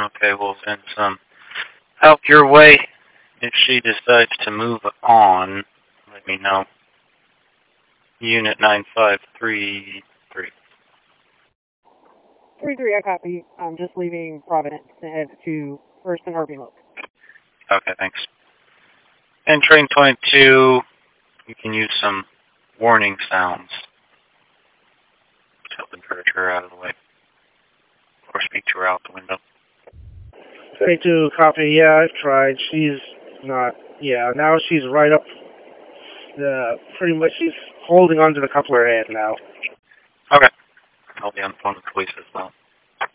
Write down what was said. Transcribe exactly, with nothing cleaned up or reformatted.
Okay, we'll send some help your way. If she decides to move on, let me know. Unit nine five three three. three three, I copy. I'm just leaving Providence to head to First and Harvey Milk. Okay, thanks. And train twenty-two, you can use some warning sounds to help encourage her out of the way. Or speak to her out the window. twenty-two, copy. Yeah, I've tried. She's not. Yeah, now she's right up. Uh, pretty much she's holding onto the cup of her head now. Okay. I'll be on the phone with police as well.